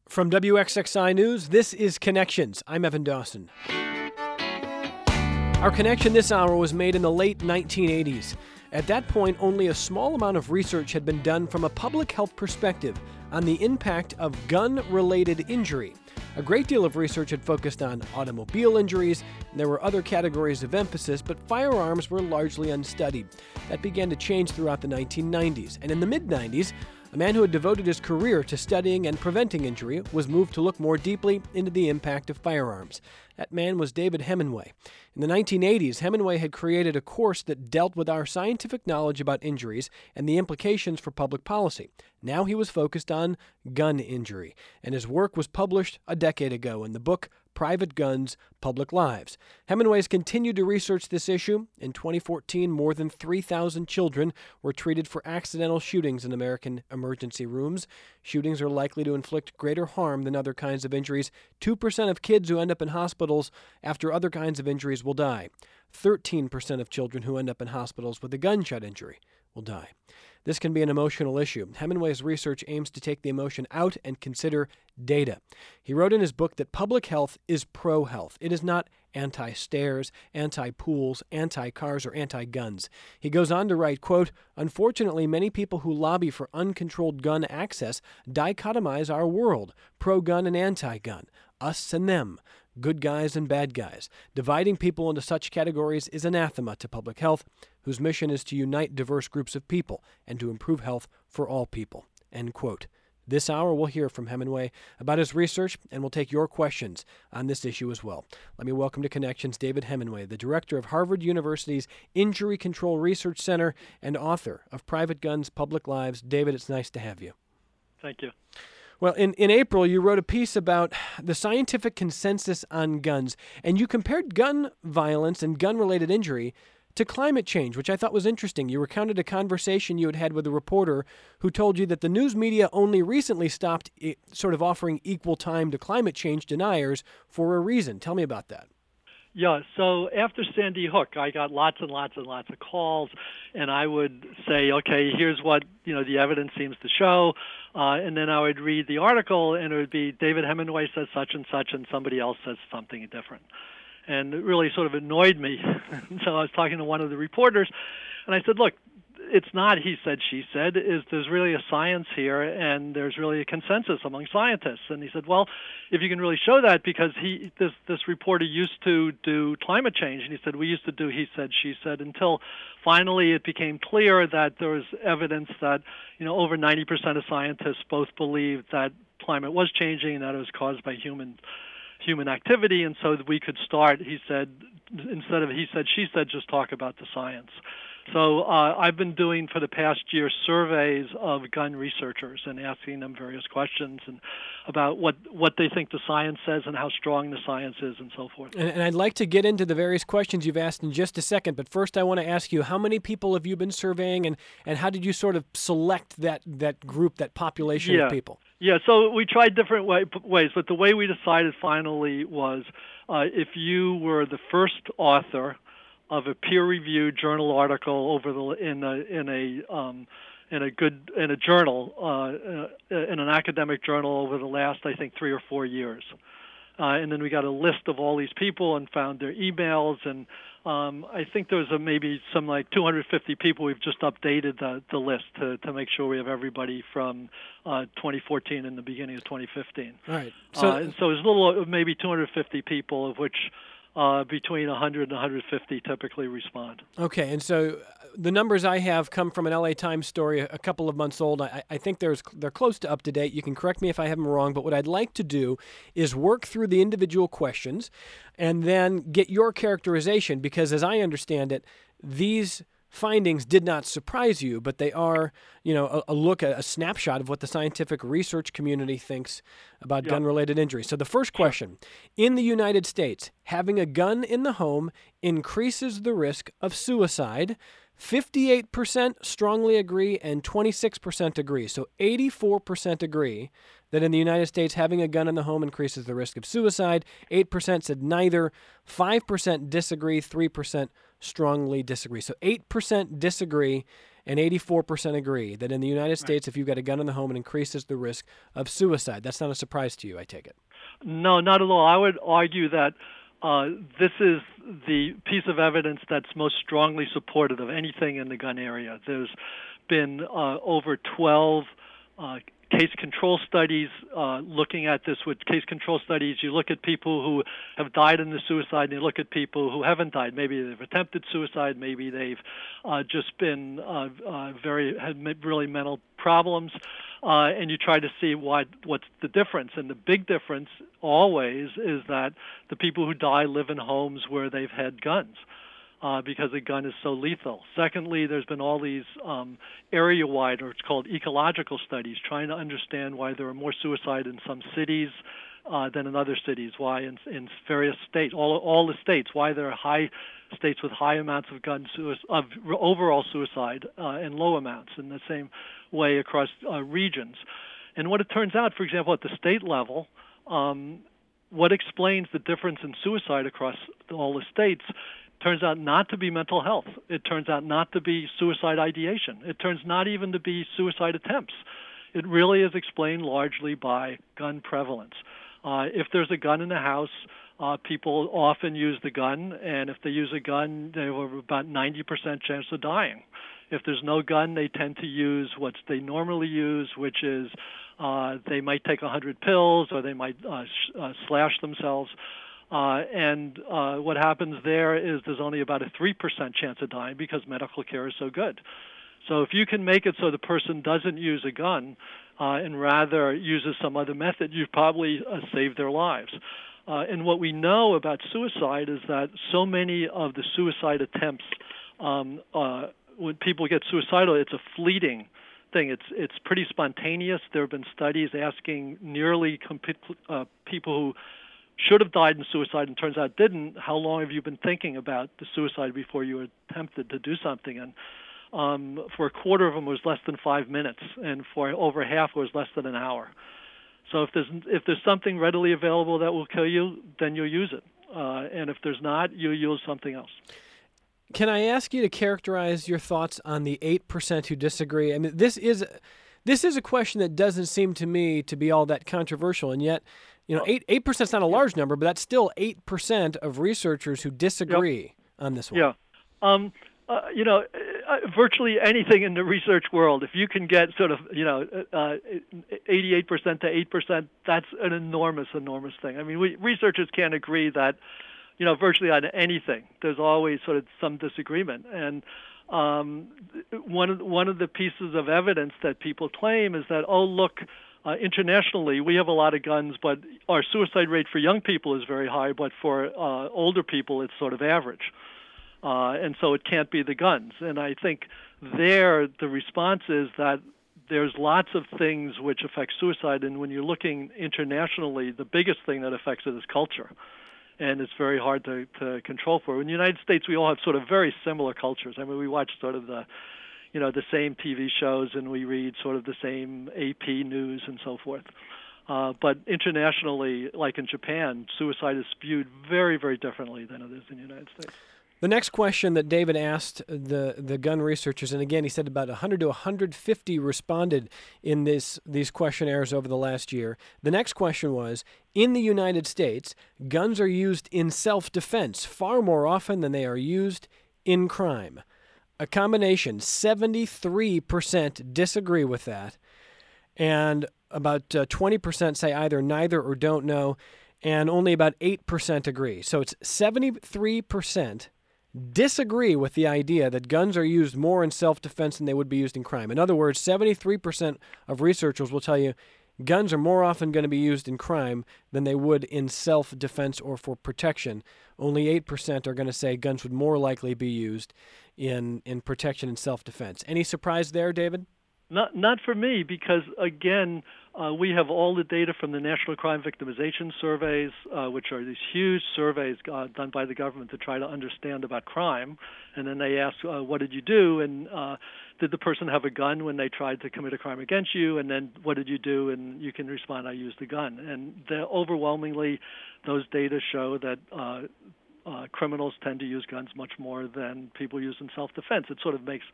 From WXXI News, this is Connections. I'm Evan Dawson. Our connection this hour was made in the late 1980s. At that point, only a small amount of research had been done from a public health perspective on the impact of gun-related injury. A great deal of research had focused on automobile injuries, and there were other categories of emphasis, but firearms were largely unstudied. That began to change throughout the 1990s, and in the mid-90s, a man who had devoted his career to studying and preventing injury was moved to look more deeply into the impact of firearms. That man was David Hemenway. In the 1980s, Hemenway had created a course that dealt with our scientific knowledge about injuries and the implications for public policy. Now he was focused on gun injury, and his work was published a decade ago in the book Private Guns, Public Lives. Hemenway has continued to research this issue. In 2014, more than 3,000 children were treated for accidental shootings in American emergency rooms. Shootings are likely to inflict greater harm than other kinds of injuries. 2% of kids who end up in hospitals after other kinds of injuries will die. 13% of children who end up in hospitals with a gunshot injury will die. This can be an emotional issue. Hemenway's research aims to take the emotion out and consider data. He wrote in his book that public health is pro-health. It is not anti-stairs, anti-pools, anti-cars, or anti-guns. He goes on to write, quote, "Unfortunately, many people who lobby for uncontrolled gun access dichotomize our world, pro-gun and anti-gun, us and them, good guys and bad guys. Dividing people into such categories is anathema to public health, whose mission is to unite diverse groups of people and to improve health for all people." End quote. This hour, we'll hear from Hemenway about his research, and we'll take your questions on this issue as well. Let me welcome to Connections David Hemenway, the director of Harvard University's Injury Control Research Center and author of Private Guns, Public Lives. David, it's nice to have you. Thank you. Well, in April, you wrote a piece about the scientific consensus on guns, and you compared gun violence and gun-related injury to climate change, which I thought was interesting. You recounted a conversation you had had with a reporter who told you that the news media only recently stopped sort of offering equal time to climate change deniers for a reason. Tell me about that. Yeah, so after Sandy Hook, I got lots and lots and lots of calls, and I would say, okay, here's what the evidence seems to show, and then I would read the article, and it would be David Hemenway says such, and somebody else says something different. And it really sort of annoyed me. So I was talking to one of the reporters, and I said, look, it's not he said, she said. There's really a science here, and there's really a consensus among scientists. And he said, well, if you can really show that, because this reporter used to do climate change, and he said, we used to do he said, she said, until finally it became clear that there was evidence that over 90% of scientists both believed that climate was changing and that it was caused by human activity, and so that we could start, he said, instead of he said, she said, just talk about the science. So I've been doing for the past year surveys of gun researchers and asking them various questions and about what they think the science says and how strong the science is and so forth. And I'd like to get into the various questions you've asked in just a second, but first I want to ask you, how many people have you been surveying, and how did you sort of select that group, that population of people? Yeah, so we tried different ways, but the way we decided finally was if you were the first author of a peer-reviewed journal article in a journal, in an academic journal over the last, I think, 3 or 4 years. And then we got a list of all these people and found their emails, and I think there was maybe some like 250 people. We've just updated the list to make sure we have everybody from 2014 and the beginning of 2015. All right. So it's a little, maybe 250 people, of which between 100 and 150 typically respond. Okay, and so the numbers I have come from an LA Times story a couple of months old. I think they're close to up to date. You can correct me if I have them wrong, but what I'd like to do is work through the individual questions and then get your characterization, because as I understand it, these findings did not surprise you, but they are, a snapshot of what the scientific research community thinks about gun-related injuries. So the first question, in the United States, having a gun in the home increases the risk of suicide. 58% strongly agree and 26% agree. So 84% agree that in the United States, having a gun in the home increases the risk of suicide. 8% said neither. 5% disagree. 3% strongly disagree. So 8% disagree and 84% agree that in the United States, if you've got a gun in the home, it increases the risk of suicide. That's not a surprise to you, I take it. No, not at all. I would argue that this is the piece of evidence that's most strongly supportive of anything in the gun area. There's been over 12 case control studies looking at this. With case control studies, you look at people who have died in the suicide, and you look at people who haven't died. Maybe they've attempted suicide, maybe they've just been had really mental problems, and you try to see what's the difference. And the big difference always is that the people who die live in homes where they've had guns. Because a gun is so lethal. Secondly, there's been all these area-wide, or it's called ecological studies, trying to understand why there are more suicide in some cities than in other cities, why in various states, all the states, why there are high states with high amounts of of overall suicide and low amounts, in the same way across regions. And what it turns out, for example, at the state level, what explains the difference in suicide across all the states turns out not to be mental health. It turns out not to be suicide ideation. It turns not even to be suicide attempts. It really is explained largely by gun prevalence. If there's a gun in the house, people often use the gun, and if they use a gun, they have about 90% chance of dying. If there's no gun, they tend to use what they normally use, which is they might take 100 pills, or they might slash themselves. And what happens there is there's only about a 3% chance of dying because medical care is so good. So if you can make it so the person doesn't use a gun and rather uses some other method, you've probably saved their lives. And what we know about suicide is that so many of the suicide attempts, when people get suicidal, it's a fleeting thing. It's pretty spontaneous. There have been studies asking nearly people who should have died in suicide and turns out didn't, how long have you been thinking about the suicide before you attempted to do something? And for a quarter of them it was less than 5 minutes, and for over half it was less than an hour. So if there's something readily available that will kill you, then you'll use it. And if there's not, you'll use something else. Can I ask you to characterize your thoughts on the 8% who disagree? I mean, this is a question that doesn't seem to me to be all that controversial, and yet, 8% is not a large number, but that's still 8% of researchers who disagree on this one. Yeah. Virtually anything in the research world, if you can get sort of, 88% to 8%, that's an enormous, enormous thing. I mean, researchers can't agree that, virtually on anything. There's always sort of some disagreement. And one of the pieces of evidence that people claim is that, internationally, we have a lot of guns, but our suicide rate for young people is very high, but for older people, it's sort of average. And so it can't be the guns. And I think the response is that there's lots of things which affect suicide, and when you're looking internationally, the biggest thing that affects it is culture. And it's very hard to control for. In the United States, we all have sort of very similar cultures. I mean, we watch sort of the same TV shows, and we read sort of the same AP news and so forth. But internationally, like in Japan, suicide is viewed very, very differently than it is in the United States. The next question that David asked the gun researchers, and again, he said about 100 to 150 responded in these questionnaires over the last year. The next question was, in the United States, guns are used in self-defense far more often than they are used in crime. A combination, 73% disagree with that, and about 20% say either neither or don't know, and only about 8% agree. So it's 73% disagree with the idea that guns are used more in self-defense than they would be used in crime. In other words, 73% of researchers will tell you guns are more often going to be used in crime than they would in self-defense or for protection. Only 8% are going to say guns would more likely be used in protection and self-defense. Any surprise there, David? Not for me, because, again, we have all the data from the National Crime Victimization Surveys, which are these huge surveys done by the government to try to understand about crime. And then they ask, what did you do? And did the person have a gun when they tried to commit a crime against you? And then what did you do? And you can respond, I used a gun. And overwhelmingly, those data show that criminals tend to use guns much more than people use in self-defense. It sort of makes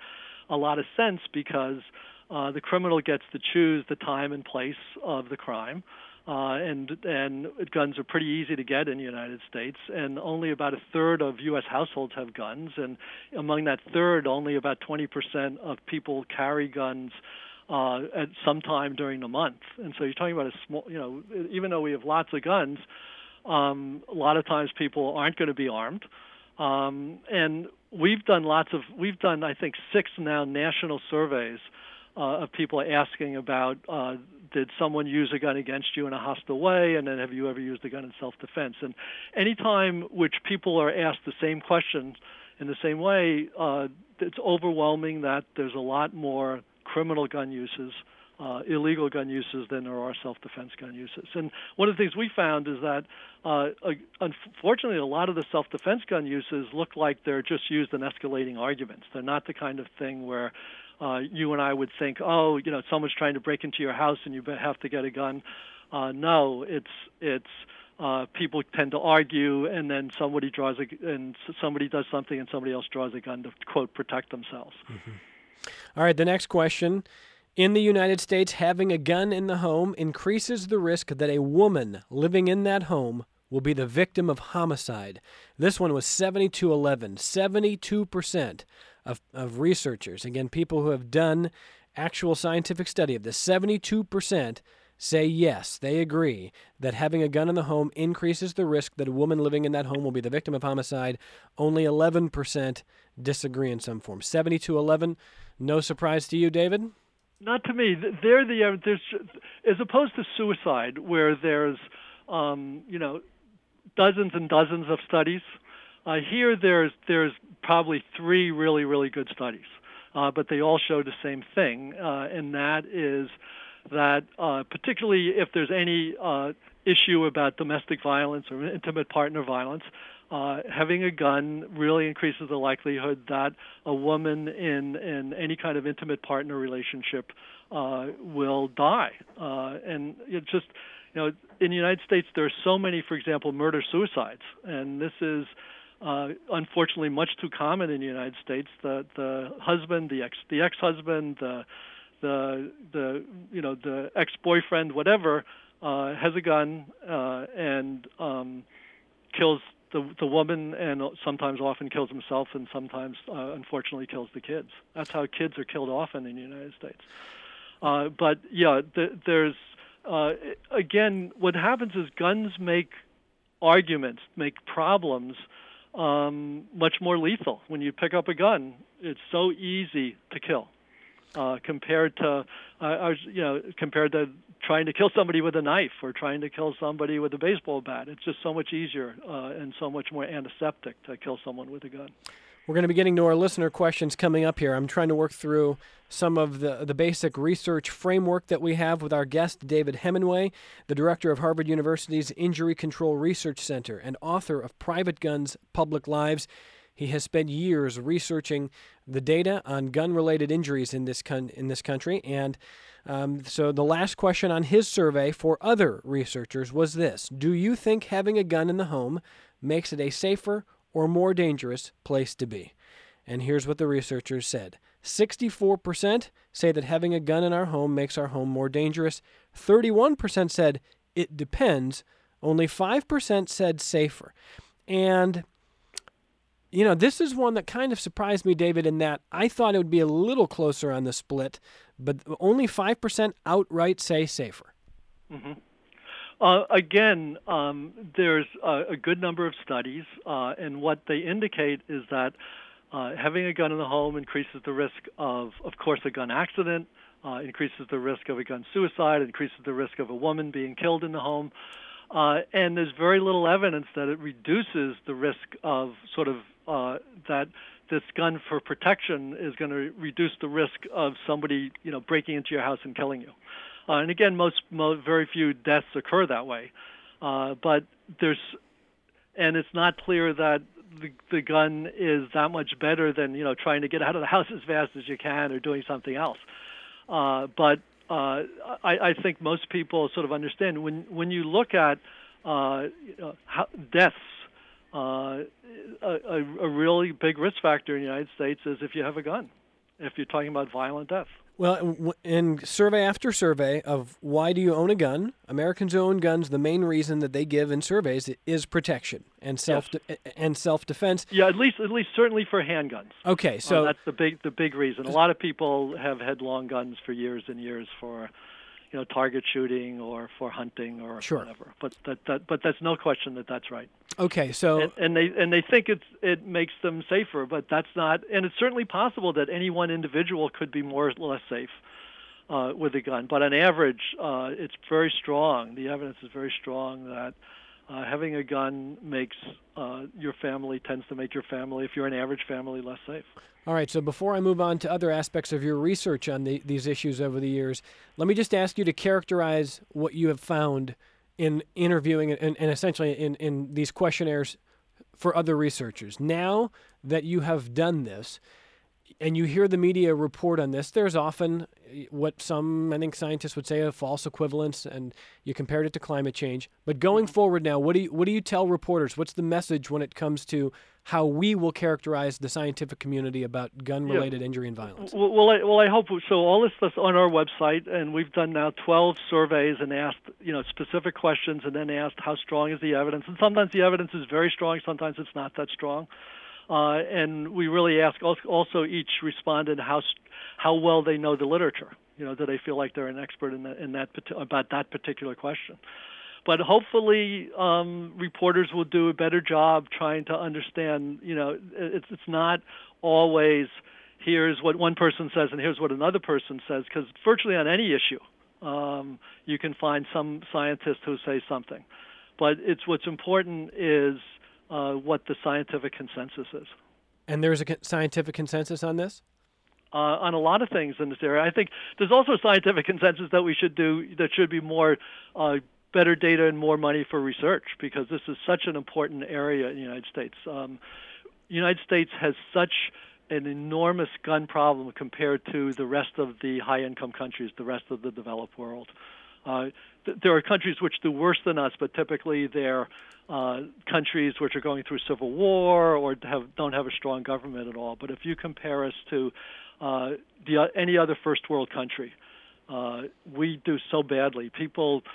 a lot of sense because the criminal gets to choose the time and place of the crime. And guns are pretty easy to get in the United States, and only about a third of U.S. households have guns, and among that third, only about 20% of people carry guns at some time during the month. And so you're talking about a small, even though we have lots of guns, a lot of times people aren't going to be armed. And we've done I think 6 now national surveys of people asking about did someone use a gun against you in a hostile way, and then have you ever used a gun in self-defense? And any time which people are asked the same questions in the same way, it's overwhelming that there's a lot more criminal gun uses, illegal gun uses than there are self-defense gun uses. And one of the things we found is that, unfortunately, a lot of the self-defense gun uses look like they're just used in escalating arguments. They're not the kind of thing where you and I would think, someone's trying to break into your house and you have to get a gun. No, it's people tend to argue, and then somebody does something, and somebody else draws a gun to, quote, protect themselves. Mm-hmm. All right, the next question. In the United States, having a gun in the home increases the risk that a woman living in that home will be the victim of homicide. This one was 72-11, 72% of researchers, again, people who have done actual scientific study of this, 72% say yes, they agree that having a gun in the home increases the risk that a woman living in that home will be the victim of homicide. Only 11% disagree in some form. 72-11, no surprise to you, David? Not to me. There's as opposed to suicide, where there's dozens and dozens of studies. Here there's probably 3 really, really good studies, but they all show the same thing, and that is that particularly if there's any issue about domestic violence or intimate partner violence, having a gun really increases the likelihood that a woman in any kind of intimate partner relationship will die. And it just, in the United States, there are so many, for example, murder-suicides, and this is unfortunately much too common in the United States. The husband, the ex-husband, the ex-boyfriend, whatever, has a gun and kills the woman, and sometimes often kills himself, and sometimes unfortunately kills the kids. That's how kids are killed often in the United States. But yeah, there's again, what happens is guns make arguments, make problems much more lethal. When you pick up a gun, it's so easy to kill compared to trying to kill somebody with a knife or trying to kill somebody with a baseball bat. It's just so much easier and so much more antiseptic to kill someone with a gun. We're going to be getting to our listener questions coming up here. I'm trying to work through some of the basic research framework that we have with our guest, David Hemenway, the director of Harvard University's Injury Control Research Center and author of Private Guns, Public Lives. He has spent years researching the data on gun-related injuries in this country. And so the last question on his survey for other researchers was this: do you think having a gun in the home makes it a safer or more dangerous place to be? And here's what the researchers said. 64% say that having a gun in our home makes our home more dangerous. 31% said it depends. Only 5% said safer. And this is one that kind of surprised me, David, in that I thought it would be a little closer on the split, but only 5% outright say safer. Mm-hmm. Again, there's a good number of studies, and what they indicate is that having a gun in the home increases the risk of course, a gun accident, increases the risk of a gun suicide, increases the risk of a woman being killed in the home. And there's very little evidence that it reduces the risk of that this gun for protection is going to reduce the risk of somebody, breaking into your house and killing you. And again, very few deaths occur that way. But it's not clear that the gun is that much better than, trying to get out of the house as fast as you can or doing something else. But I think most people sort of understand when you look at deaths, a really big risk factor in the United States is if you have a gun. if you're talking about violent death. Well, in survey after survey of why do you own a gun, Americans who own guns, the main reason that they give in surveys is protection and self-defense. Yeah, at least certainly for handguns. Okay, so that's the big reason. A lot of people have had long guns for years and years for, target shooting or for hunting or whatever. But that's no question that that's right. Okay, so and they think it makes them safer, but that's not. And it's certainly possible that any one individual could be more or less safe with a gun. But on average, it's very strong. The evidence is very strong that having a gun tends to make your family, if you're an average family, less safe. All right, so before I move on to other aspects of your research on these issues over the years, let me just ask you to characterize what you have found in interviewing and essentially in these questionnaires for other researchers. Now that you have done this and you hear the media report on this, there's often what some, I think, scientists would say a false equivalence, and you compared it to climate change. But going forward now, what do you tell reporters? What's the message when it comes to how we will characterize the scientific community about gun-related injury and violence? Well, I hope so. All this stuff's on our website, and we've done now 12 surveys and asked specific questions, and then asked how strong is the evidence. And sometimes the evidence is very strong, sometimes it's not that strong. And we really ask also each respondent how well they know the literature. Do they feel like they're an expert about that particular question? But hopefully, reporters will do a better job trying to understand. It's not always here's what one person says and here's what another person says, because virtually on any issue, you can find some scientist who say something. But what's important is what the scientific consensus is. And there's a scientific consensus on this? On a lot of things in this area. I think there's also scientific consensus that there should be more better data and more money for research, because this is such an important area in the United States. The United States has such an enormous gun problem compared to the rest of the high-income countries, the rest of the developed world. There are countries which do worse than us, but typically they're countries which are going through civil war or don't have a strong government at all. But if you compare us to any other first world country, we do so badly. People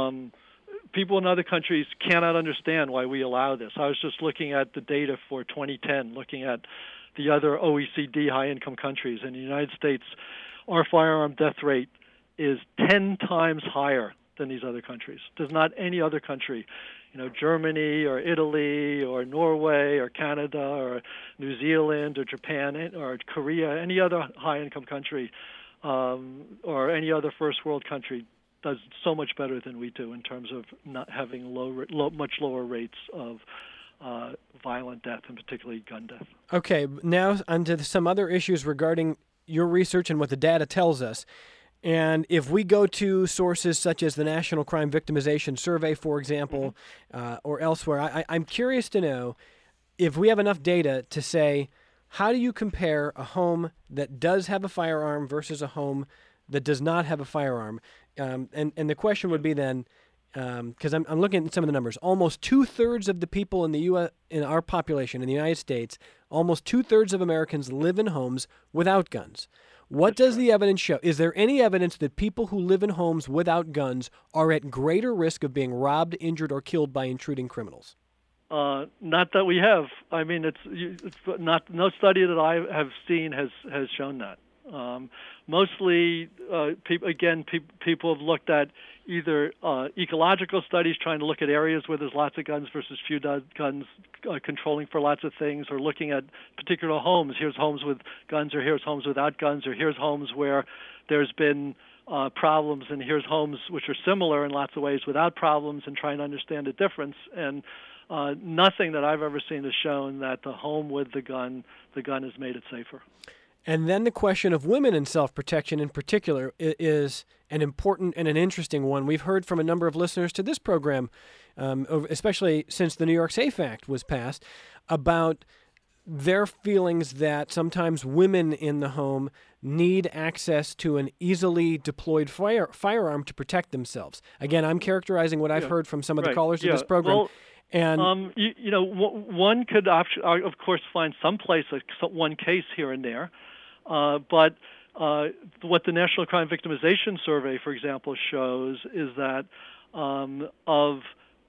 in other countries cannot understand why we allow this. I was just looking at the data for 2010, looking at the other OECD high-income countries. In the United States, our firearm death rate is 10 times higher than these other countries. There's not any other country, Germany or Italy or Norway or Canada or New Zealand or Japan or Korea, any other high-income country or any other first world country does so much better than we do in terms of not having much lower rates of violent death, and particularly gun death. Okay, now onto some other issues regarding your research and what the data tells us. And if we go to sources such as the National Crime Victimization Survey, for example, or elsewhere, I'm curious to know if we have enough data to say, how do you compare a home that does have a firearm versus a home that does not have a firearm? And the question would be then, because I'm looking at some of the numbers, almost 2/3 of the people in our population in the United States, almost 2/3 of Americans live in homes without guns. What does the evidence show? Is there any evidence that people who live in homes without guns are at greater risk of being robbed, injured, or killed by intruding criminals? Not that we have. I mean, no study that I have seen has shown that. Mostly, people have looked at either ecological studies trying to look at areas where there's lots of guns versus few guns, controlling for lots of things, or looking at particular homes. Here's homes with guns, or here's homes without guns, or here's homes where there's been problems, and here's homes which are similar in lots of ways without problems, and trying to understand the difference. And nothing that I've ever seen has shown that the home with the gun has made it safer. And then the question of women and self-protection in particular is an important and an interesting one. We've heard from a number of listeners to this program, especially since the New York SAFE Act was passed, about their feelings that sometimes women in the home need access to an easily deployed firearm to protect themselves. Again, I'm characterizing what I've heard from some of the callers of this program. Well, and one could, of course, find one case here and there. But what the National Crime Victimization Survey, for example, shows is that of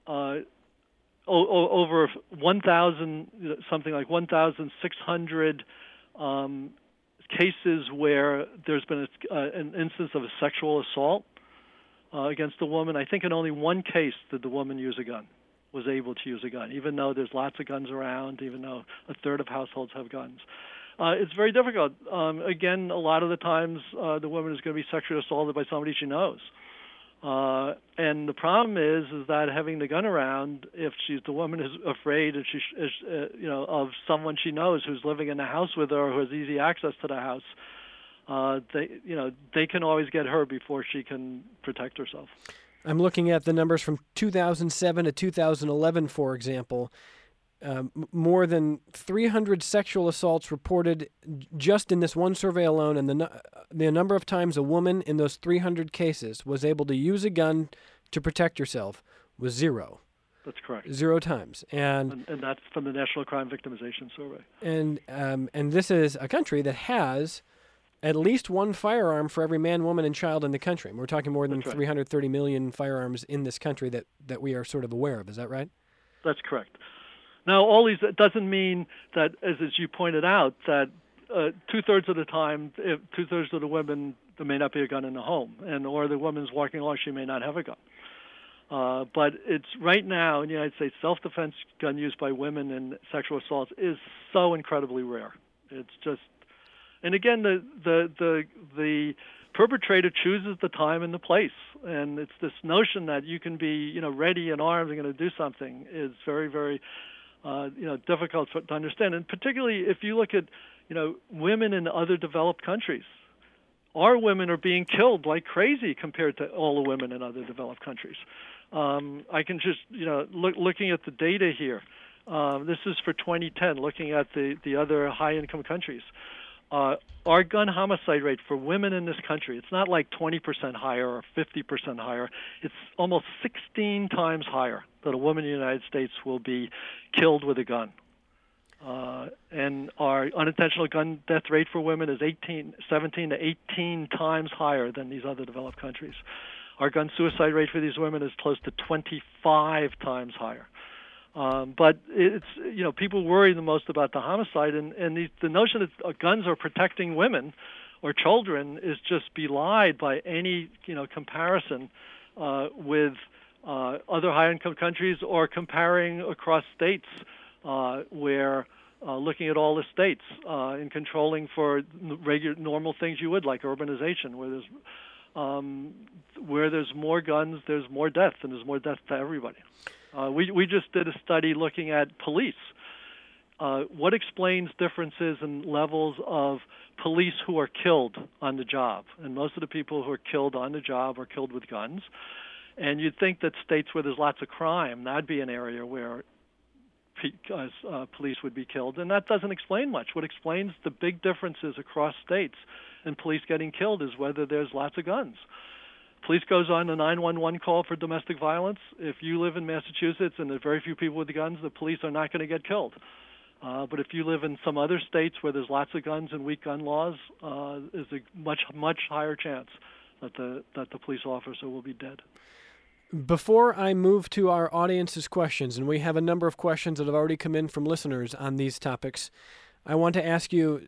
over 1,000, something like 1,600 cases where there's been an instance of a sexual assault against a woman, I think in only one case did the woman use a gun, was able to use a gun, even though there's lots of guns around, even though a third of households have guns. It's very difficult. Again, a lot of the times the woman is going to be sexually assaulted by somebody she knows. And the problem is that having the gun around, if the woman is afraid, if she is, of someone she knows who's living in the house with her, or who has easy access to the house, they can always get her before she can protect herself. I'm looking at the numbers from 2007 to 2011, for example. More than 300 sexual assaults reported just in this one survey alone, and the number of times a woman in those 300 cases was able to use a gun to protect herself was zero. That's correct. 0 times, and that's from the National Crime Victimization Survey. And this is a country that has at least one firearm for every man, woman, and child in the country. We're talking more than 330 million firearms in this country that we are sort of aware of. Is that right? That's correct. Now, all these doesn't mean that, as you pointed out, that 2/3 of the time, 2/3 of the women, there may not be a gun in the home, or the woman's walking along, she may not have a gun. But it's right now in the United States, self-defense gun use by women in sexual assaults is so incredibly rare. It's just, and again, the perpetrator chooses the time and the place, and it's this notion that you can be, ready and armed and going to do something is very, very difficult to understand. And particularly if you look at, women in other developed countries, our women are being killed like crazy compared to all the women in other developed countries. I can just, looking at the data here, this is for 2010, looking at the other high-income countries. Our gun homicide rate for women in this country, it's not like 20% higher or 50% higher. It's almost 16 times higher that a woman in the United States will be killed with a gun. And our unintentional gun death rate for women is 17 to 18 times higher than these other developed countries. Our gun suicide rate for these women is close to 25 times higher. But it's, people worry the most about the homicide, and the notion that guns are protecting women or children is just belied by any, comparison with other high-income countries, or comparing across states where looking at all the states and controlling for regular, normal things you would, like urbanization, where there's more guns, there's more death, and there's more death to everybody. We just did a study looking at police. What explains differences in levels of police who are killed on the job? And most of the people who are killed on the job are killed with guns. And you'd think that states where there's lots of crime, that'd be an area where police would be killed. And that doesn't explain much. What explains the big differences across states in police getting killed is whether there's lots of guns. Police goes on a 911 call for domestic violence. If you live in Massachusetts and there are very few people with guns, the police are not going to get killed. But if you live in some other states where there's lots of guns and weak gun laws, there's a much higher chance that the police officer will be dead. Before I move to our audience's questions, and we have a number of questions that have already come in from listeners on these topics, I want to ask you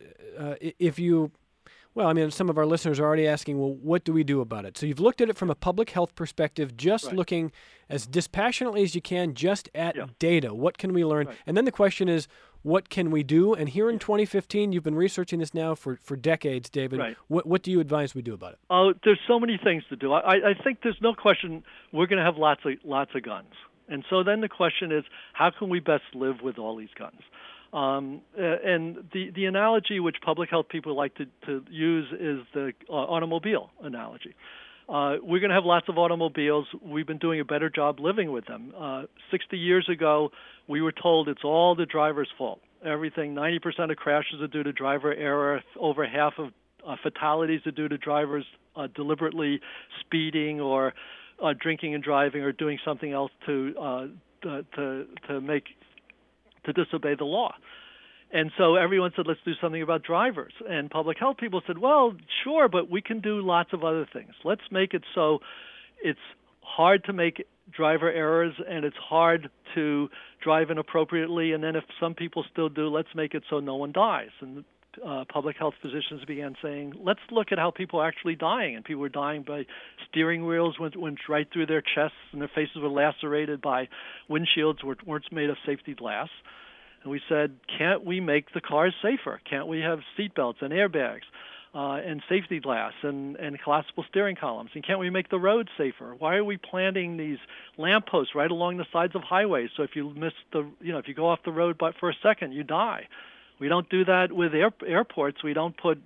some of our listeners are already asking, well, what do we do about it? So you've looked at it from a public health perspective, just looking as dispassionately as you can, just at data. What can we learn? Right. And then the question is, what can we do? And here in 2015, you've been researching this now for decades, David. Right. What do you advise we do about it? Oh, there's so many things to do. I think there's no question we're going to have lots of guns. And so then the question is, how can we best live with all these guns? And the analogy which public health people like to use is the automobile analogy. We're going to have lots of automobiles. We've been doing a better job living with them. 60 years ago, we were told it's all the driver's fault. Everything, 90% of crashes are due to driver error. Over half of fatalities are due to drivers deliberately speeding or drinking and driving or doing something else to disobey the law. And so everyone said, let's do something about drivers. And public health people said, well, sure, but we can do lots of other things. Let's make it so it's hard to make driver errors and it's hard to drive inappropriately. And then if some people still do, let's make it so no one dies. And public health physicians began saying, let's look at how people are actually dying. And people were dying by steering wheels went right through their chests, and their faces were lacerated by windshields weren't made of safety glass. And we said, can't we make the cars safer? Can't we have seatbelts and airbags and safety glass and collapsible steering columns? And can't we make the roads safer? Why are we planting these lampposts right along the sides of highways? So if you if you go off the road but for a second, you die. We don't do that with airports. We don't put,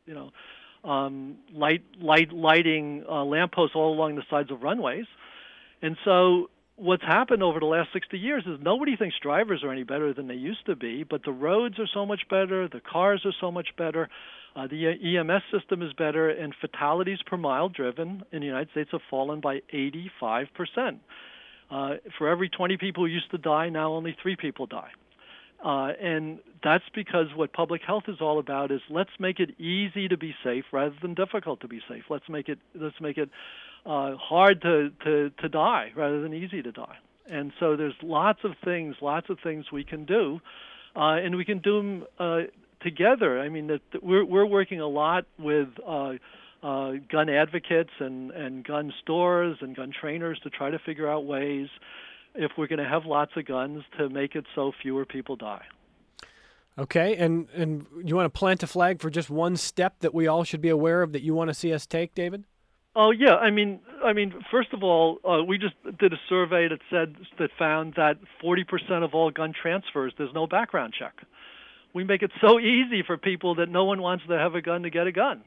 lighting lampposts all along the sides of runways. And so what's happened over the last 60 years is nobody thinks drivers are any better than they used to be, but the roads are so much better, the cars are so much better, the EMS system is better, and fatalities per mile driven in the United States have fallen by 85%. For every 20 people who used to die, now only 3 people die. And that's because what public health is all about is let's make it easy to be safe rather than difficult to be safe. Let's make it hard to die rather than easy to die. And so there's lots of things we can do, and we can do them together. I mean, we're working a lot with gun advocates and gun stores and gun trainers to try to figure out ways, if we're going to have lots of guns, to make it so fewer people die. Okay, and you want to plant a flag for just one step that we all should be aware of that you want to see us take, David? Oh yeah, I mean, first of all, we just did a survey that found that 40% of all gun transfers, there's no background check. We make it so easy for people that no one wants to have a gun to get a gun.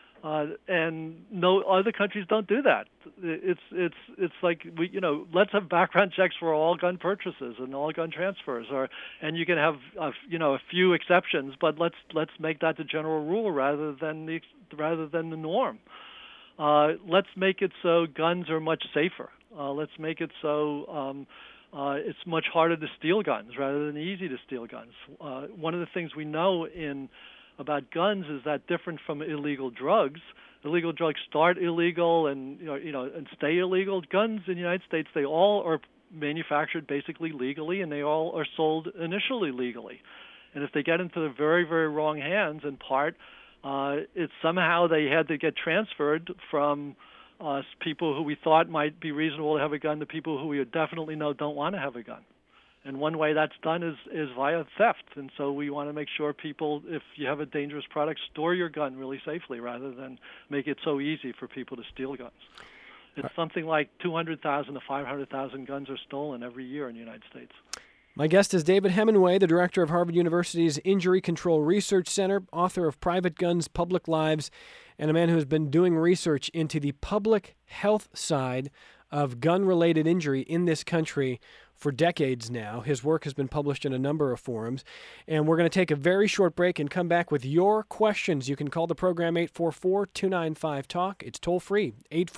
And no other countries don't do that. It's like let's have background checks for all gun purchases and all gun transfers, and you can have a few exceptions, but let's make that the general rule rather than the norm. Let's make it so guns are much safer. Let's make it so it's much harder to steal guns rather than easy to steal guns. One of the things we know about guns is that different from illegal drugs. Illegal drugs start illegal and and stay illegal. Guns in the United States, they all are manufactured basically legally, and they all are sold initially legally. And if they get into the very, very wrong hands, in part, it's somehow they had to get transferred from people who we thought might be reasonable to have a gun to people who we definitely know don't want to have a gun. And one way that's done is via theft. And so we want to make sure people, if you have a dangerous product, store your gun really safely rather than make it so easy for people to steal guns. It's something like 200,000 to 500,000 guns are stolen every year in the United States. My guest is David Hemenway, the director of Harvard University's Injury Control Research Center, author of Private Guns, Public Lives, and a man who has been doing research into the public health side of gun-related injury in this country for decades now. His work has been published in a number of forums. And we're going to take a very short break and come back with your questions. You can call the program 844-295-TALK. It's toll-free,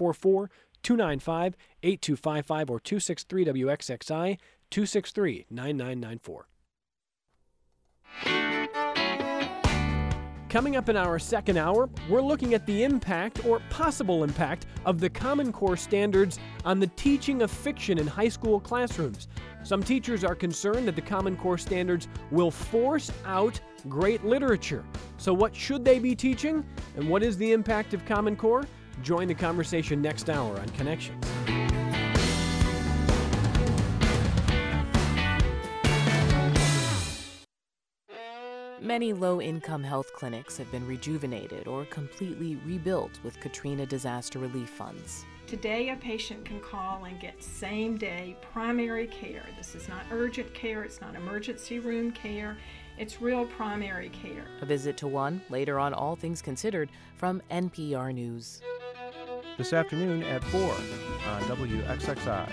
844-295-8255 or 263-WXXI, 263-9994. Coming up in our second hour, we're looking at the impact or possible impact of the Common Core standards on the teaching of fiction in high school classrooms. Some teachers are concerned that the Common Core standards will force out great literature. So what should they be teaching? And what is the impact of Common Core? Join the conversation next hour on Connections. Many low-income health clinics have been rejuvenated or completely rebuilt with Katrina disaster relief funds. Today, a patient can call and get same-day primary care. This is not urgent care, it's not emergency room care, it's real primary care. A visit to one later on All Things Considered from NPR News. This afternoon at 4 on WXXI.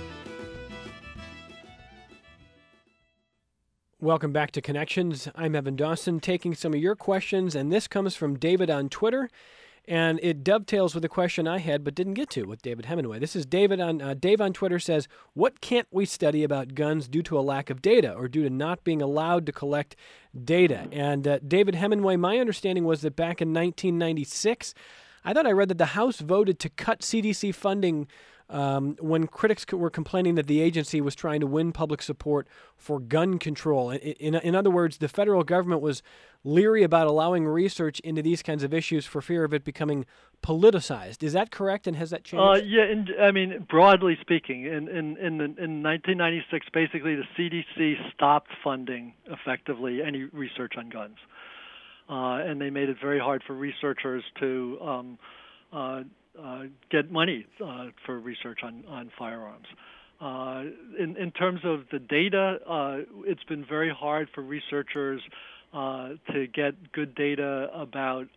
Welcome back to Connections. I'm Evan Dawson taking some of your questions, and this comes from David on Twitter. And it dovetails with a question I had but didn't get to with David Hemenway. This is David Dave on Twitter says, what can't we study about guns due to a lack of data or due to not being allowed to collect data? And David Hemenway, my understanding was that back in 1996, I thought I read that the House voted to cut CDC funding when critics were complaining that the agency was trying to win public support for gun control. In other words, the federal government was leery about allowing research into these kinds of issues for fear of it becoming politicized. Is that correct, and has that changed? I mean, broadly speaking, in 1996, basically the CDC stopped funding effectively any research on guns. And they made it very hard for researchers to get money for research on firearms. In terms of the data, it's been very hard for researchers to get good data about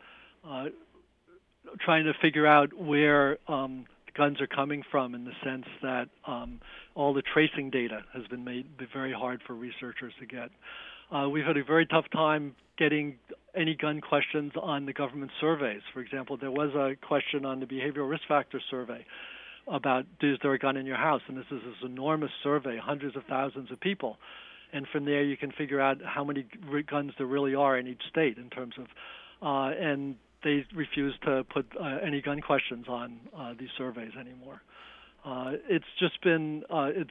trying to figure out where guns are coming from, in the sense that all the tracing data has been made very hard for researchers to get. We've had a very tough time getting any gun questions on the government surveys. For example, there was a question on the behavioral risk factor survey about, is there a gun in your house? And this is this enormous survey, hundreds of thousands of people. And from there you can figure out how many guns there really are in each state in terms of, and they refuse to put any gun questions on these surveys anymore. It's just been,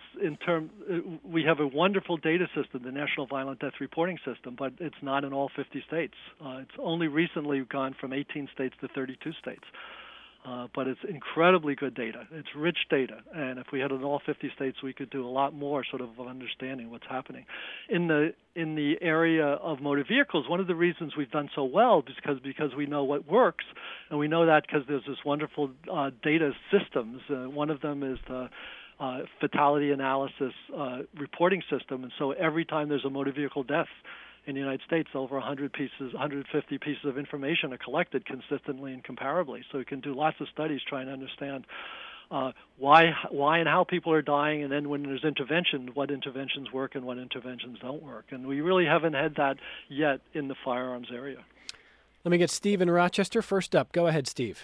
we have a wonderful data system, the National Violent Death Reporting System, but it's not in all 50 states. It's only recently gone from 18 states to 32 states. But it's incredibly good data. It's rich data. And if we had it in all 50 states, we could do a lot more sort of understanding what's happening. In the area of motor vehicles, one of the reasons we've done so well is because we know what works, and we know that because there's this wonderful data systems. One of them is the fatality analysis reporting system. And so every time there's a motor vehicle death in the United States, over 150 pieces of information are collected consistently and comparably. So we can do lots of studies trying to understand why and how people are dying, and then when there's intervention, what interventions work and what interventions don't work. And we really haven't had that yet in the firearms area. Let me get Steve in Rochester first up. Go ahead, Steve.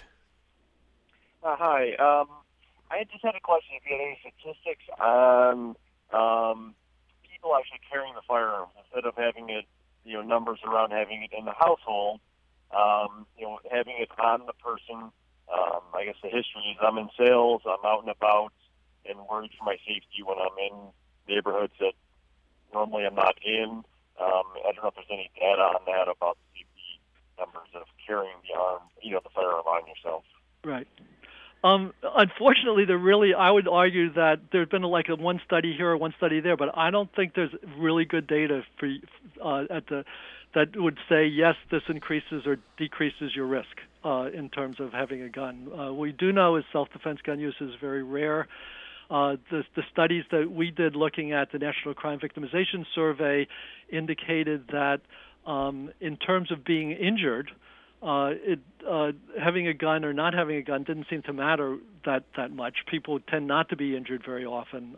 Hi. I just had a question. If you had any statistics on people actually carrying the firearms instead of having it, numbers around having it in the household, having it on the person. I guess the history is I'm in sales, I'm out and about, and worried for my safety when I'm in neighborhoods that normally I'm not in. I don't know if there's any data on that about the safety numbers of carrying the arm, the firearm on yourself. Right. Unfortunately, I would argue that there's been like a one study here or one study there, but I don't think there's really good data for that would say, yes, this increases or decreases your risk in terms of having a gun. What we do know is self-defense gun use is very rare. The studies that we did looking at the National Crime Victimization Survey indicated that in terms of being injured, having a gun or not having a gun didn't seem to matter that much. People tend not to be injured very often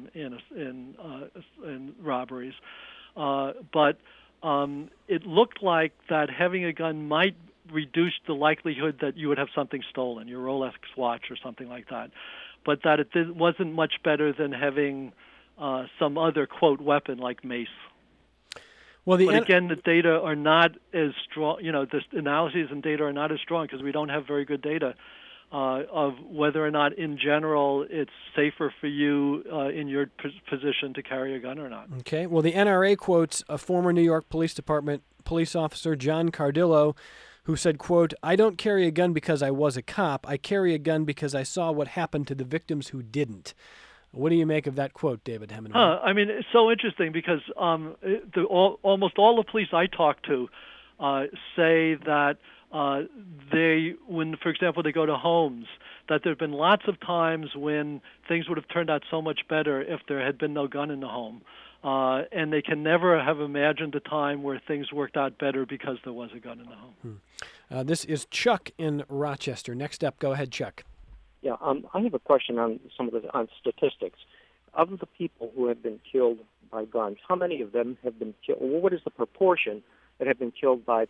in robberies, but it looked like that having a gun might reduce the likelihood that you would have something stolen, your Rolex watch or something like that, but that it wasn't much better than having some other, quote, weapon like mace. Well, but again, the data are not as strong. The analyses and data are not as strong because we don't have very good data of whether or not, in general, it's safer for you in your position to carry a gun or not. Okay. Well, the NRA quotes a former New York Police Department police officer, John Cardillo, who said, quote, "I don't carry a gun because I was a cop. I carry a gun because I saw what happened to the victims who didn't." What do you make of that quote, David Hemenway? I mean, it's so interesting because almost all the police I talk to say that when, for example, they go to homes, that there have been lots of times when things would have turned out so much better if there had been no gun in the home. And they can never have imagined a time where things worked out better because there was a gun in the home. This is Chuck in Rochester. Next up, go ahead, Chuck. Yeah, I have a question on on statistics. Of the people who have been killed by guns, how many of them have been killed? What is the proportion that have been killed by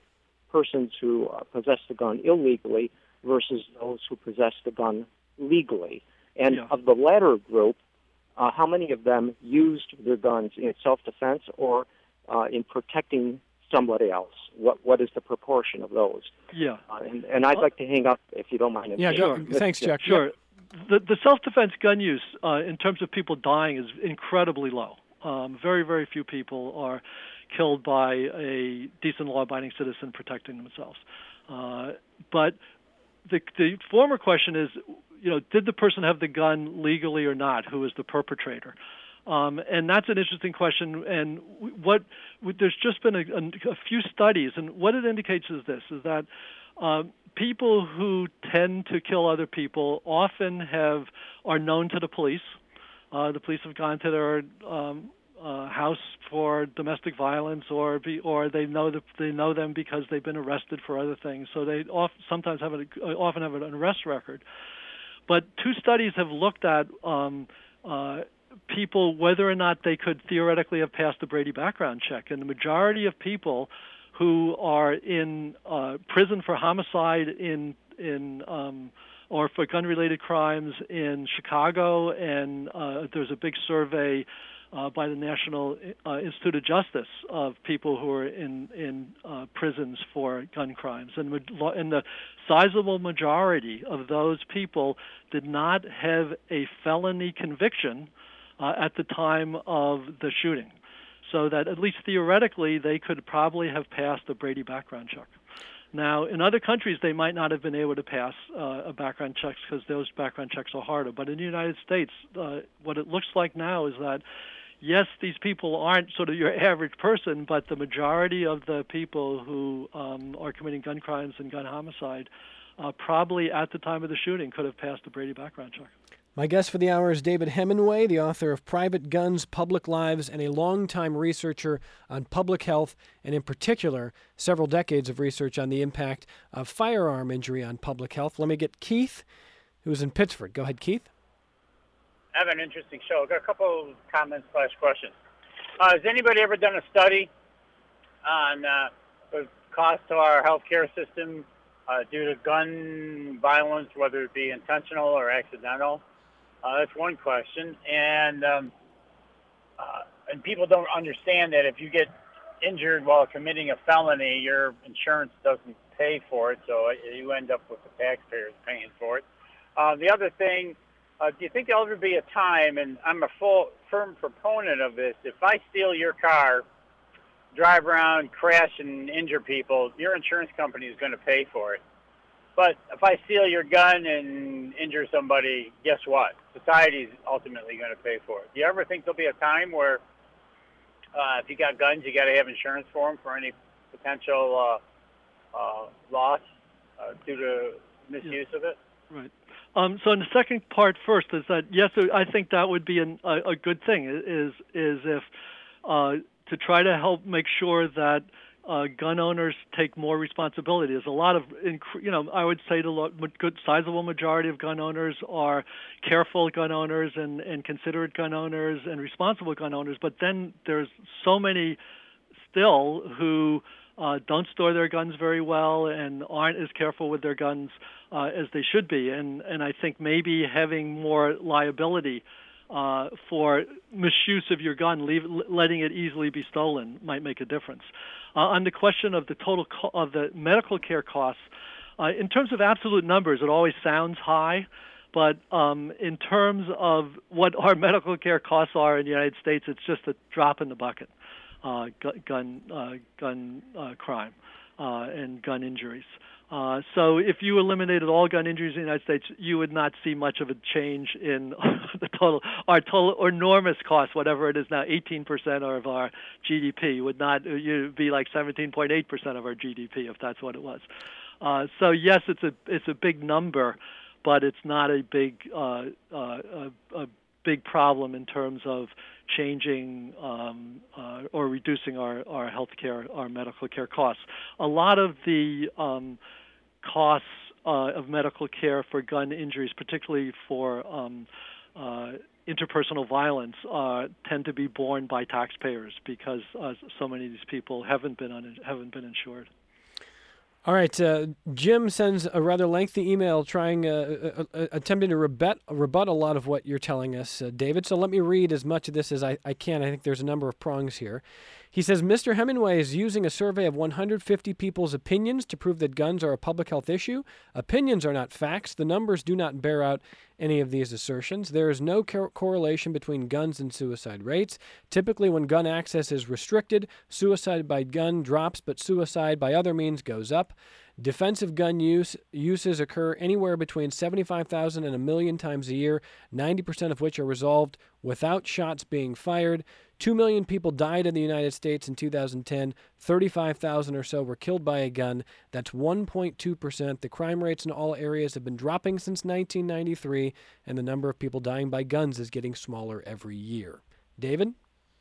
persons who possess the gun illegally versus those who possess the gun legally. And of the latter group, how many of them used their guns in self-defense or in protecting somebody else? What is the proportion of those? Yeah. And I'd like to hang up, if you don't mind. Yeah, sure. Thanks, Jack. Sure. The self-defense gun use, in terms of people dying, is incredibly low. Very, very few people are killed by a decent law-abiding citizen protecting themselves. But the former question is, did the person have the gun legally or not? Who is the perpetrator? And that's an interesting question. And there's just been a few studies, and what it indicates is this: is that people who tend to kill other people often are known to the police. The police have gone to their house for domestic violence, or they know them because they've been arrested for other things. So they often have an arrest record. But two studies have looked at people, whether or not they could theoretically have passed the Brady background check, and the majority of people who are in prison for homicide or for gun-related crimes in Chicago, and there's a big survey by the National Institute of Justice of people who are in prisons for gun crimes. And the sizable majority of those people did not have a felony conviction at the time of the shooting. So that at least theoretically they could probably have passed a Brady background check. Now, in other countries, they might not have been able to pass a background check because those background checks are harder. But in the United States, what it looks like now is that, yes, these people aren't sort of your average person, but the majority of the people who are committing gun crimes and gun homicide probably at the time of the shooting could have passed a Brady background check. My guest for the hour is David Hemenway, the author of Private Guns, Public Lives, and a longtime researcher on public health, and in particular, several decades of research on the impact of firearm injury on public health. Let me get Keith, who's in Pittsford. Go ahead, Keith. I have an interesting show. I've got a couple of comments/questions. Has anybody ever done a study on the cost to our healthcare system due to gun violence, whether it be intentional or accidental? That's one question. And people don't understand that if you get injured while committing a felony, your insurance doesn't pay for it, so you end up with the taxpayers paying for it. The other thing, do you think there'll ever be a time, and I'm a firm proponent of this, if I steal your car, drive around, crash, and injure people, your insurance company is going to pay for it. But if I steal your gun and injure somebody, guess what? Society's ultimately going to pay for it. Do you ever think there'll be a time where if you got guns, you got to have insurance for them for any potential loss due to misuse of it? Right. So in the second part first is that, yes, I think that would be a good thing, is if to try to help make sure that gun owners take more responsibility. There's a lot of, I would say the good sizable majority of gun owners are careful gun owners and considerate gun owners and responsible gun owners, but then there's so many still who don't store their guns very well and aren't as careful with their guns as they should be. And I think maybe having more liability for misuse of your gun, letting it easily be stolen, might make a difference. On the question of the total of the medical care costs, in terms of absolute numbers, it always sounds high, but in terms of what our medical care costs are in the United States, it's just a drop in the bucket. Gun crime and gun injuries. So if you eliminated all gun injuries in the United States, you would not see much of a change in our total enormous cost, whatever it is now, 18% of our GDP would not, you'd be like 17.8% of our GDP if that's what it was. So yes, it's a big number, but it's not a big big problem in terms of changing or reducing our healthcare, our medical care costs. A lot of the costs of medical care for gun injuries, particularly for interpersonal violence, tend to be borne by taxpayers because so many of these people haven't been insured. All right, Jim sends a rather lengthy email trying, attempting to rebut a lot of what you're telling us, David. So let me read as much of this as I can. I think there's a number of prongs here. He says, Mr. Hemingway is using a survey of 150 people's opinions to prove that guns are a public health issue. Opinions are not facts. The numbers do not bear out any of these assertions. There is no correlation between guns and suicide rates. Typically, when gun access is restricted, suicide by gun drops, but suicide by other means goes up. Defensive gun uses occur anywhere between 75,000 and 1 million times a year, 90% of which are resolved without shots being fired. 2 million people died in the United States in 2010. 35,000 or so were killed by a gun. That's 1.2%. The crime rates in all areas have been dropping since 1993, and the number of people dying by guns is getting smaller every year. David?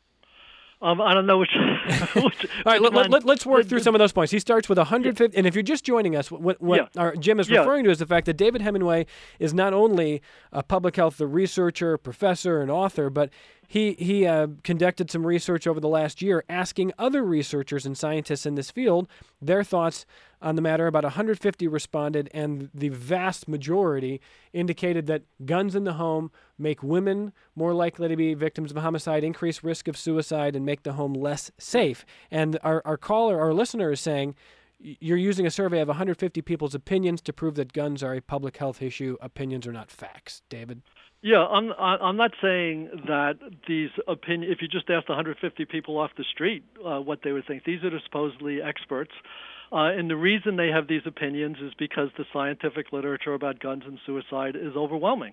I don't know which. All right, let's work through some of those points. He starts with 150, and if you're just joining us, what Jim is referring to is the fact that David Hemingway is not only a public health researcher, professor, and author, but he conducted some research over the last year asking other researchers and scientists in this field their thoughts on the matter. About 150 responded, and the vast majority indicated that guns in the home make women more likely to be victims of homicide, increase risk of suicide, and make the home less safe. And our listener is saying, you're using a survey of 150 people's opinions to prove that guns are a public health issue. Opinions are not facts. David? Yeah, I'm not saying that these opinions, if you just asked 150 people off the street what they would think, these are supposedly experts. And the reason they have these opinions is because the scientific literature about guns and suicide is overwhelming.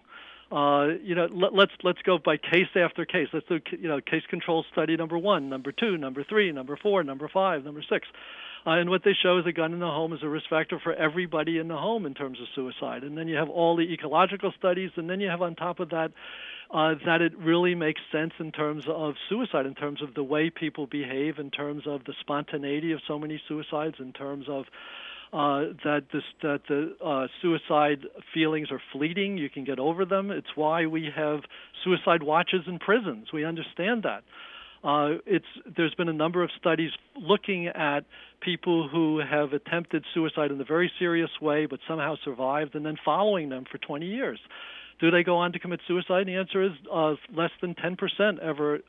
Let's go by case after case. Let's do case control study number 1, number 2, number 3, number 4, number 5, number 6. And what they show is a gun in the home is a risk factor for everybody in the home in terms of suicide. And then you have all the ecological studies, and then you have on top of that that it really makes sense in terms of suicide, in terms of the way people behave, in terms of the spontaneity of so many suicides, in terms of that the suicide feelings are fleeting. You can get over them. It's why we have suicide watches in prisons. We understand that. There's been a number of studies looking at people who have attempted suicide in a very serious way but somehow survived, and then following them for 20 years. Do they go on to commit suicide? And the answer is less than 10% ever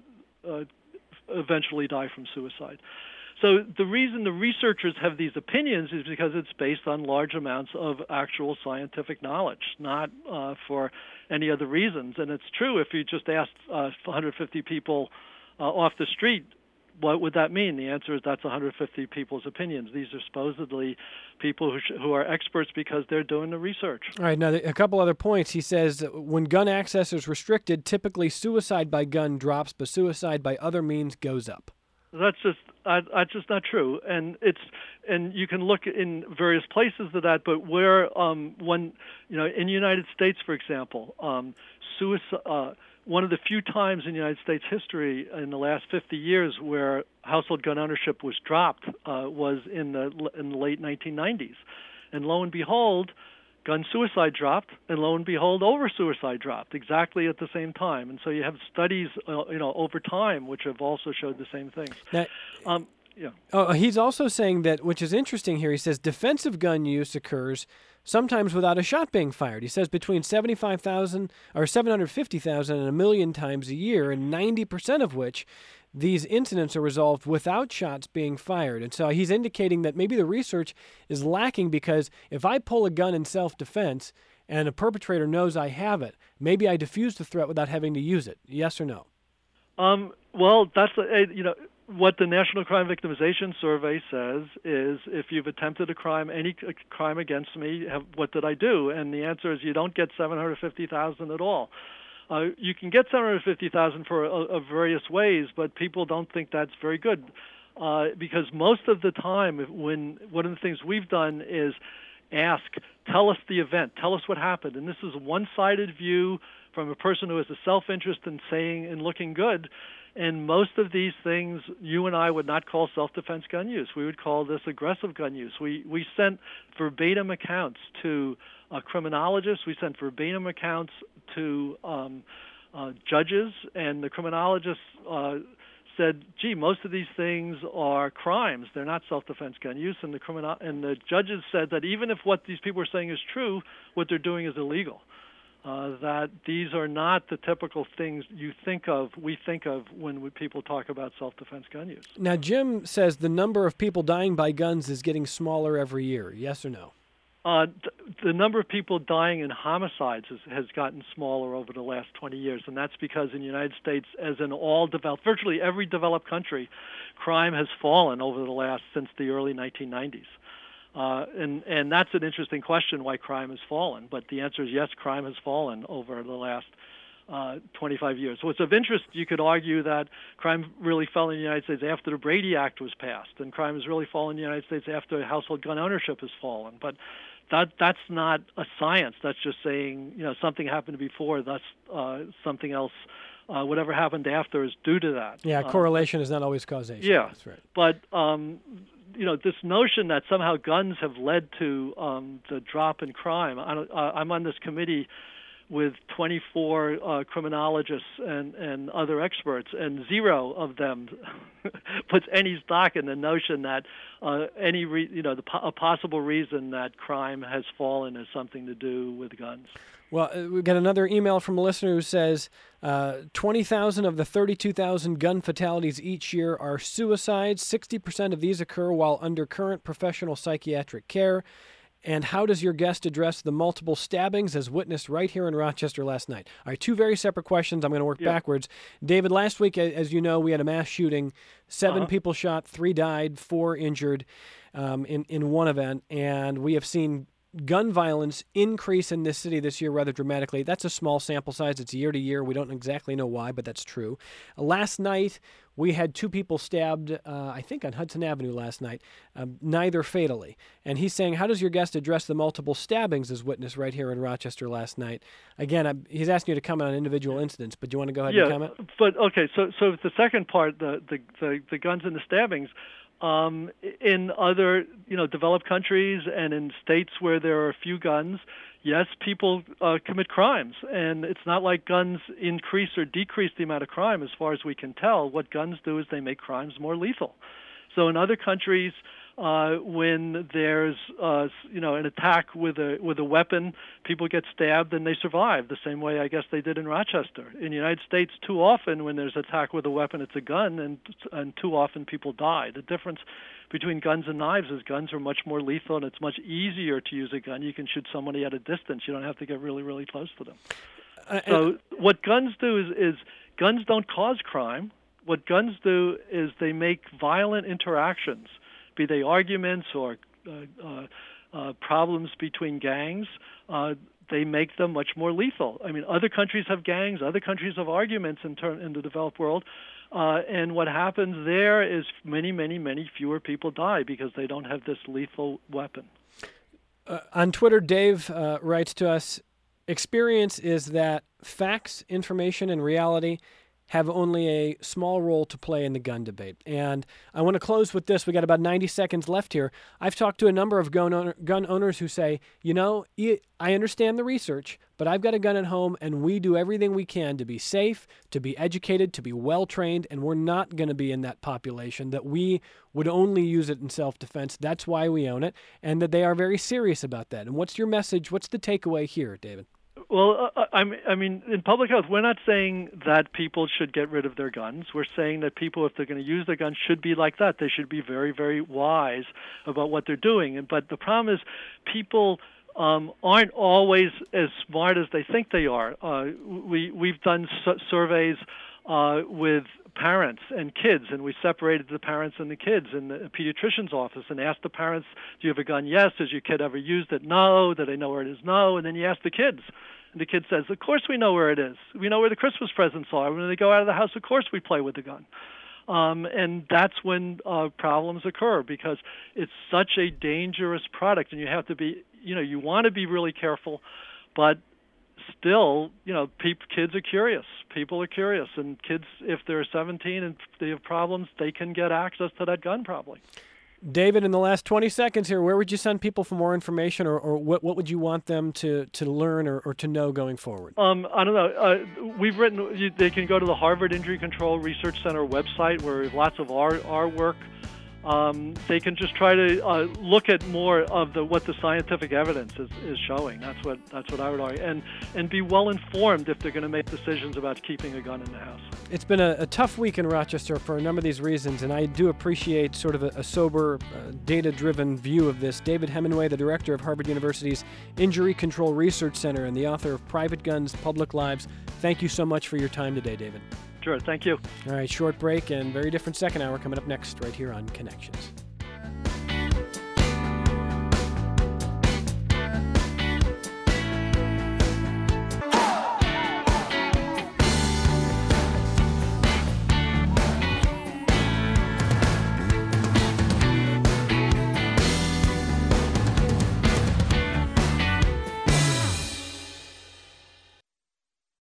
eventually die from suicide. So the reason the researchers have these opinions is because it's based on large amounts of actual scientific knowledge, not for any other reasons. And it's true, if you just asked 150 people off the street, what would that mean? The answer is that's 150 people's opinions. These are supposedly people who are experts because they're doing the research. All right, now a couple other points. He says when gun access is restricted, typically suicide by gun drops, but suicide by other means goes up. That's just not true, and you can look in various places to that. But where in the United States, for example, suicide. One of the few times in United States history in the last 50 years where household gun ownership was dropped was in the late 1990s, and lo and behold, gun suicide dropped, and lo and behold, over-suicide dropped exactly at the same time. And so you have studies, over time, which have also showed the same things. Now, he's also saying that, which is interesting here, he says defensive gun use occurs sometimes without a shot being fired. He says between 75,000 or 750,000 and 1 million times a year, and 90% of which these incidents are resolved without shots being fired. And so he's indicating that maybe the research is lacking because if I pull a gun in self-defense and a perpetrator knows I have it, maybe I defuse the threat without having to use it. Yes or no? Well, that's what the National Crime Victimization Survey says is if you've attempted a crime, any crime against me, what did I do? And the answer is you don't get 750,000 at all. You can get 750,000 for various ways, but people don't think that's very good because most of the time, when one of the things we've done is ask, tell us the event, tell us what happened. And this is a one-sided view from a person who has a self-interest in saying and looking good. And most of these things you and I would not call self-defense gun use. We would call this aggressive gun use. We sent verbatim accounts to criminologists. We sent verbatim accounts to judges, and the criminologists said, gee, most of these things are crimes. They're not self-defense gun use. And the judges said that even if what these people are saying is true, what they're doing is illegal. That these are not the typical things we think of when people talk about self-defense gun use. Now, Jim says the number of people dying by guns is getting smaller every year. Yes or no? The number of people dying in homicides has gotten smaller over the last 20 years, and that's because in the United States, as in virtually every developed country, crime has fallen since the early 1990s. And that's an interesting question, why crime has fallen. But the answer is yes, crime has fallen over the last 25 years. So it's of interest. You could argue that crime really fell in the United States after the Brady Act was passed, and crime has really fallen in the United States after household gun ownership has fallen. But that's not a science. That's just saying, something happened before, thus something else, whatever happened after is due to that. Yeah, correlation is not always causation. Yeah, that's right. But this notion that somehow guns have led to the drop in crime. I'm on this committee with 24 criminologists and other experts, and zero of them puts any stock in the notion that a possible reason that crime has fallen has something to do with guns. Well, we got another email from a listener who says 20,000 of the 32,000 gun fatalities each year are suicides. 60% of these occur while under current professional psychiatric care. And how does your guest address the multiple stabbings as witnessed right here in Rochester last night? All right, two very separate questions. I'm going to work backwards. David, last week, as you know, we had a mass shooting. 7 people shot, 3 died, 4 injured in one event. And we have seen gun violence increase in this city this year rather dramatically. That's a small sample size. It's year to year. We don't exactly know why, but that's true. Last night, we had 2 people stabbed, I think on Hudson Avenue last night, neither fatally. And he's saying, how does your guest address the multiple stabbings as witnessed right here in Rochester last night? Again, he's asking you to comment on individual incidents, but do you want to go ahead and comment? But okay, so the second part, the guns and the stabbings, in other, developed countries and in states where there are a few guns, yes, people commit crimes. And it's not like guns increase or decrease the amount of crime as far as we can tell. What guns do is they make crimes more lethal. So in other countries, when there's an attack with a weapon, people get stabbed and they survive the same way I guess they did in Rochester. In the United States, too often when there's an attack with a weapon, it's a gun, and too often people die. The difference between guns and knives is guns are much more lethal, and it's much easier to use a gun. You can shoot somebody at a distance. You don't have to get really, really close to them. So what guns do is guns don't cause crime. What guns do is they make violent interactions, be they arguments or problems between gangs, they make them much more lethal. I mean, other countries have gangs, other countries have arguments in the developed world, and what happens there is many, many, many fewer people die because they don't have this lethal weapon. On Twitter, Dave writes to us, experience is that facts, information, and reality have only a small role to play in the gun debate. And I want to close with this. We got about 90 seconds left here. I've talked to a number of gun owners who say, I understand the research, but I've got a gun at home, and we do everything we can to be safe, to be educated, to be well-trained, and we're not going to be in that population, that we would only use it in self-defense. That's why we own it, and that they are very serious about that. And what's your message? What's the takeaway here, David? Well, I mean, in public health, we're not saying that people should get rid of their guns. We're saying that people, if they're going to use their guns, should be like that. They should be very, very wise about what they're doing. But the problem is people aren't always as smart as they think they are. We've done surveys with parents and kids, and we separated the parents and the kids in the pediatrician's office and asked the parents, do you have a gun? Yes. Has your kid ever used it? No. Do they know where it is? No. And then you ask the kids. And the kid says, of course we know where it is. We know where the Christmas presents are. When they go out of the house, of course we play with the gun. And that's when problems occur, because it's such a dangerous product, and you have to be, you want to be really careful, but still, kids are curious. People are curious, and kids, if they're 17 and they have problems, they can get access to that gun probably. David, in the last 20 seconds here, where would you send people for more information, or what would you want them to learn or to know going forward? I don't know. We've written, they can go to the Harvard Injury Control Research Center website where we have lots of our work. They can just try to look at more of what the scientific evidence is showing. That's what I would argue, and be well informed if they're going to make decisions about keeping a gun in the house. It's been a tough week in Rochester for a number of these reasons, and I do appreciate sort of a sober, data-driven view of this. David Hemenway, the director of Harvard University's Injury Control Research Center and the author of Private Guns, Public Lives. Thank you so much for your time today, David. Sure, thank you. All right, short break and very different second hour coming up next right here on Connections.